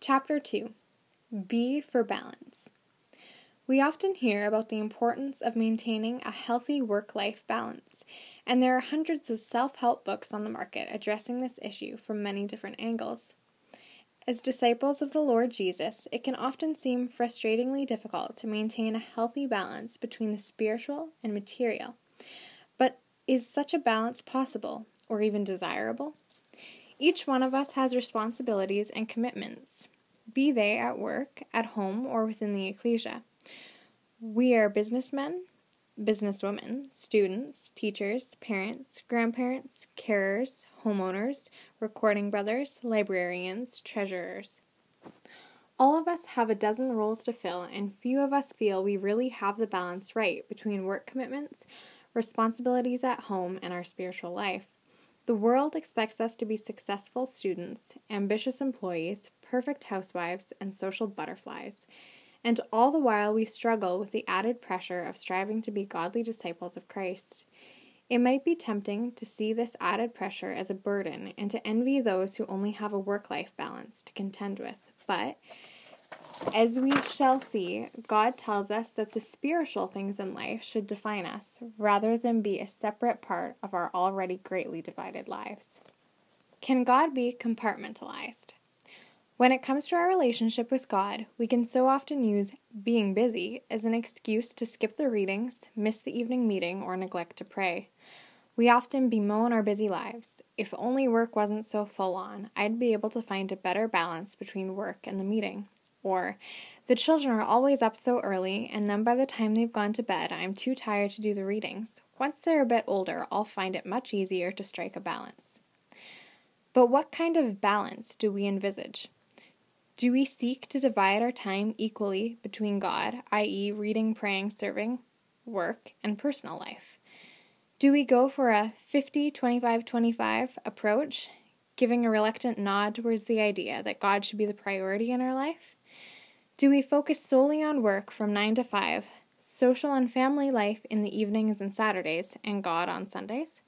Chapter 2. B for Balance. We often hear about the importance of maintaining a healthy work-life balance, and there are hundreds of self-help books on the market addressing this issue from many different angles. As disciples of the Lord Jesus, it can often seem frustratingly difficult to maintain a healthy balance between the spiritual and material. But is such a balance possible, or even desirable? Each one of us has responsibilities and commitments, be they at work, at home, or within the ecclesia. We are businessmen, businesswomen, students, teachers, parents, grandparents, carers, homeowners, recording brothers, librarians, treasurers. All of us have a dozen roles to fill, and few of us feel we really have the balance right between work commitments, responsibilities at home, and our spiritual life. The world expects us to be successful students, ambitious employees, perfect housewives, and social butterflies. And all the while we struggle with the added pressure of striving to be godly disciples of Christ. It might be tempting to see this added pressure as a burden and to envy those who only have a work-life balance to contend with. But, as we shall see, God tells us that the spiritual things in life should define us, rather than be a separate part of our already greatly divided lives. Can God be compartmentalized? When it comes to our relationship with God, we can so often use being busy as an excuse to skip the readings, miss the evening meeting, or neglect to pray. We often bemoan our busy lives. If only work wasn't so full on, I'd be able to find a better balance between work and the meeting. Or, the children are always up so early, and then by the time they've gone to bed, I'm too tired to do the readings. Once they're a bit older, I'll find it much easier to strike a balance. But what kind of balance do we envisage? Do we seek to divide our time equally between God, i.e., reading, praying, serving, work, and personal life? Do we go for a 50-25-25 approach, giving a reluctant nod towards the idea that God should be the priority in our life? Do we focus solely on work from 9 to 5, social and family life in the evenings and Saturdays, and God on Sundays?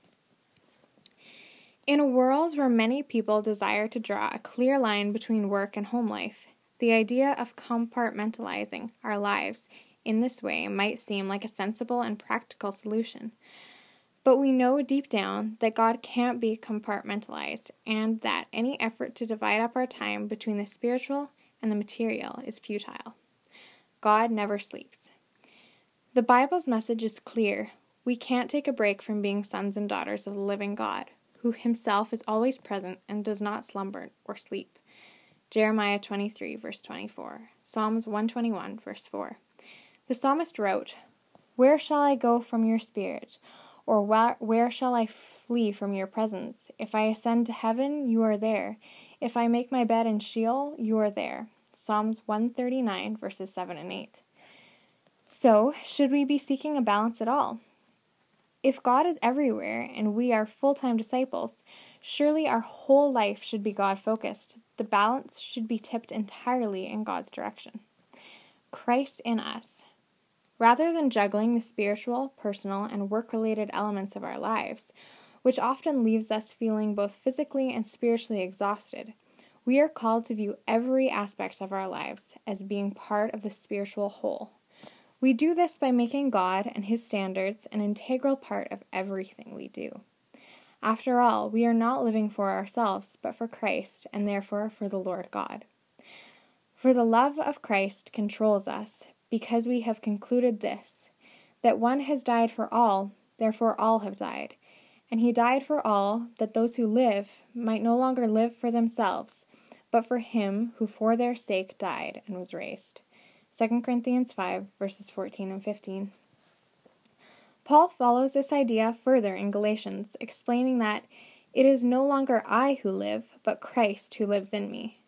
In a world where many people desire to draw a clear line between work and home life, the idea of compartmentalizing our lives in this way might seem like a sensible and practical solution. But we know deep down that God can't be compartmentalized, and that any effort to divide up our time between the spiritual and the material is futile. God never sleeps. The Bible's message is clear. We can't take a break from being sons and daughters of the living God, who himself is always present and does not slumber or sleep. Jeremiah 23, verse 24. Psalms 121, verse 4. The psalmist wrote, "Where shall I go from your spirit? Or where shall I flee from your presence? If I ascend to heaven, you are there. If I make my bed in Sheol, you are there." Psalms 139, verses 7 and 8. So, should we be seeking a balance at all? If God is everywhere and we are full-time disciples, surely our whole life should be God-focused. The balance should be tipped entirely in God's direction. Christ in us. Rather than juggling the spiritual, personal, and work-related elements of our lives, which often leaves us feeling both physically and spiritually exhausted, we are called to view every aspect of our lives as being part of the spiritual whole. We do this by making God and his standards an integral part of everything we do. After all, we are not living for ourselves, but for Christ, and therefore for the Lord God. For the love of Christ controls us, because we have concluded this, that one has died for all, therefore all have died. And he died for all, that those who live might no longer live for themselves, but for him who for their sake died and was raised. 2 Corinthians 5, verses 14 and 15. Paul follows this idea further in Galatians, explaining that it is no longer I who live, but Christ who lives in me.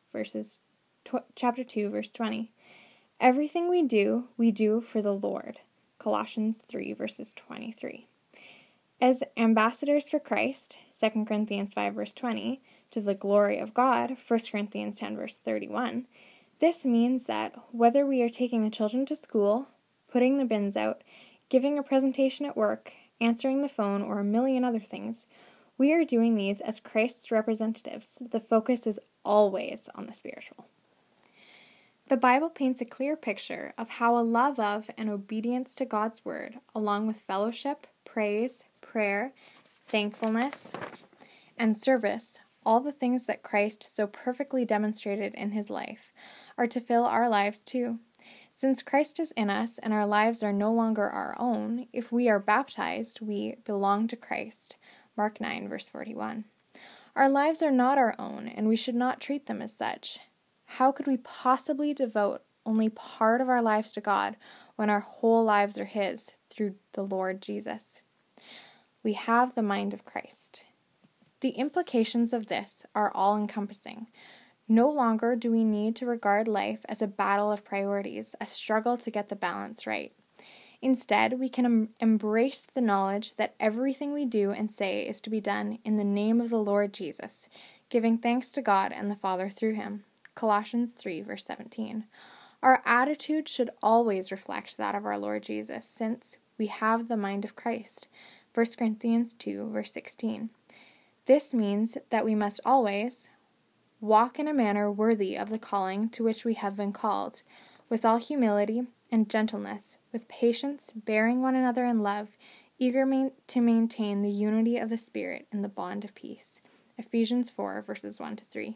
Chapter 2, verse 20. Everything we do for the Lord. Colossians 3, verses 23. As ambassadors for Christ, 2 Corinthians 5, verse 20, to the glory of God, 1 Corinthians 10, verse 31, this means that whether we are taking the children to school, putting the bins out, giving a presentation at work, answering the phone, or a million other things, We are doing these as Christ's representatives. The focus is always on the spiritual. The Bible paints a clear picture of how a love of and obedience to God's word, along with fellowship, praise, prayer, thankfulness, and service, all the things that Christ so perfectly demonstrated in his life, are to fill our lives too. Since Christ is in us and our lives are no longer our own, if we are baptized, we belong to Christ. Mark 9, verse 41. Our lives are not our own, and we should not treat them as such. How could we possibly devote only part of our lives to God when our whole lives are his through the Lord Jesus? We have the mind of Christ. The implications of this are all-encompassing. No longer do we need to regard life as a battle of priorities, a struggle to get the balance right. Instead, we can embrace the knowledge that everything we do and say is to be done in the name of the Lord Jesus, giving thanks to God and the Father through him. Colossians 3, verse 17. Our attitude should always reflect that of our Lord Jesus, since we have the mind of Christ. 1 Corinthians 2, verse 16. This means that we must always walk in a manner worthy of the calling to which we have been called, with all humility and gentleness, with patience, bearing one another in love, eager to maintain the unity of the Spirit in the bond of peace. Ephesians 4, verses 1-3.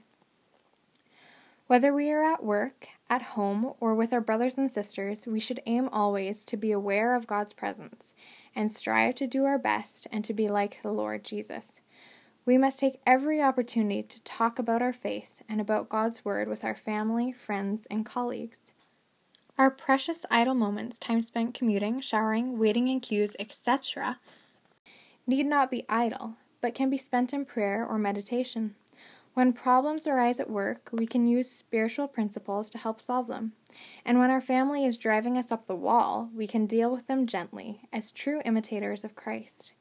Whether we are at work, at home, or with our brothers and sisters, we should aim always to be aware of God's presence and strive to do our best and to be like the Lord Jesus. We must take every opportunity to talk about our faith and about God's word with our family, friends, and colleagues. Our precious idle moments, time spent commuting, showering, waiting in queues, etc., need not be idle, but can be spent in prayer or meditation. When problems arise at work, we can use spiritual principles to help solve them. And when our family is driving us up the wall, we can deal with them gently, as true imitators of Christ.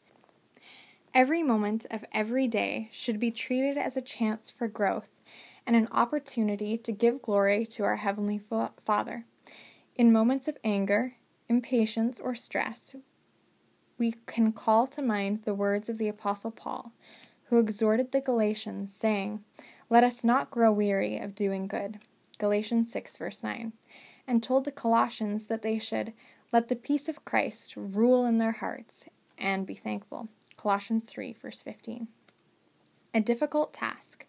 Every moment of every day should be treated as a chance for growth and an opportunity to give glory to our Heavenly Father. In moments of anger, impatience, or stress, we can call to mind the words of the Apostle Paul, who exhorted the Galatians, saying, "Let us not grow weary of doing good," Galatians 6, verse 9, and told the Colossians that they should let the peace of Christ rule in their hearts and be thankful, Colossians 3, verse 15. A difficult task.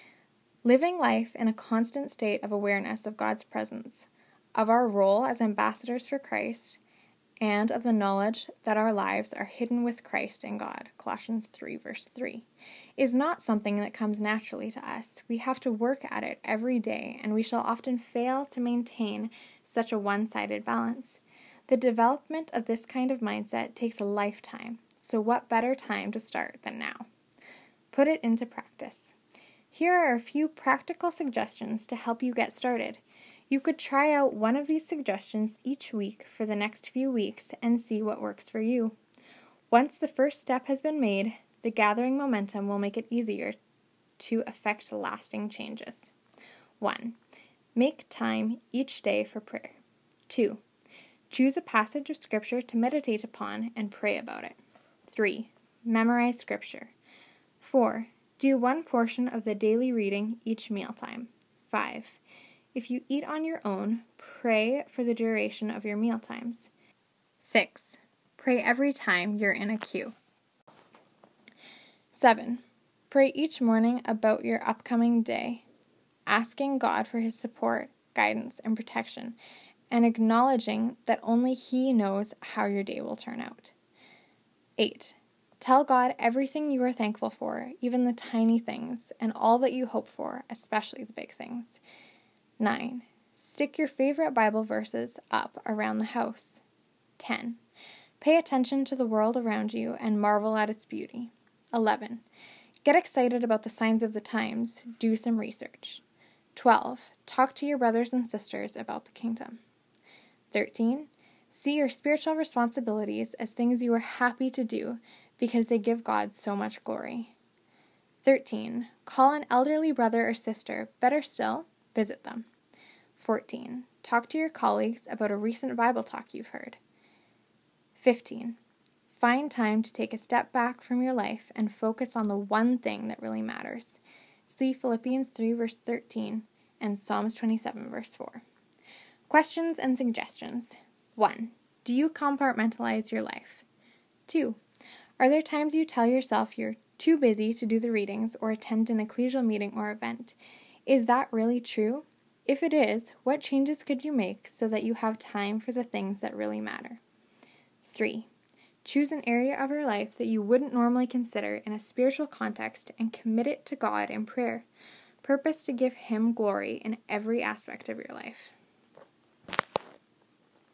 Living life in a constant state of awareness of God's presence, of our role as ambassadors for Christ, and of the knowledge that our lives are hidden with Christ in God, Colossians 3, verse 3, is not something that comes naturally to us. We have to work at it every day, and we shall often fail to maintain such a one-sided balance. The development of this kind of mindset takes a lifetime, so what better time to start than now? Put it into practice. Here are a few practical suggestions to help you get started. You could try out one of these suggestions each week for the next few weeks and see what works for you. Once the first step has been made, the gathering momentum will make it easier to effect lasting changes. 1. Make time each day for prayer. 2. Choose a passage of Scripture to meditate upon and pray about it. 3. Memorize Scripture. 4. Do one portion of the daily reading each mealtime. 5. If you eat on your own, pray for the duration of your mealtimes. 6. Pray every time you're in a queue. 7. Pray each morning about your upcoming day, asking God for his support, guidance, and protection, and acknowledging that only he knows how your day will turn out. 8. Tell God everything you are thankful for, even the tiny things, and all that you hope for, especially the big things. 9. Stick your favorite Bible verses up around the house. 10. Pay attention to the world around you and marvel at its beauty. 11. Get excited about the signs of the times. Do some research. 12. Talk to your brothers and sisters about the kingdom. 13. See your spiritual responsibilities as things you are happy to do because they give God so much glory. 13. Call an elderly brother or sister. Better still, visit them. 14. Talk to your colleagues about a recent Bible talk you've heard. 15. Find time to take a step back from your life and focus on the one thing that really matters. See Philippians 3 verse 13 and Psalms 27 verse 4. Questions and suggestions. 1. Do you compartmentalize your life? 2. Are there times you tell yourself you're too busy to do the readings or attend an ecclesial meeting or event? Is that really true? If it is, what changes could you make so that you have time for the things that really matter? 3. Choose an area of your life that you wouldn't normally consider in a spiritual context and commit it to God in prayer. Purpose to give Him glory in every aspect of your life.